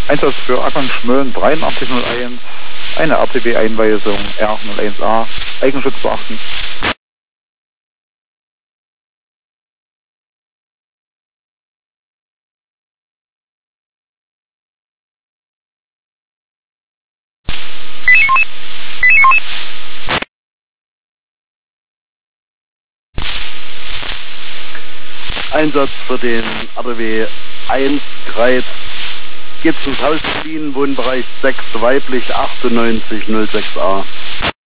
Einsatz für Ackern Schmölln 8301, eine RTB-Einweisung R01A, Eigenschutz beachten. Einsatz für den RTW 1 Greit. Gibsons Haus Berlin, Wohnbereich 6 weiblich 9806a.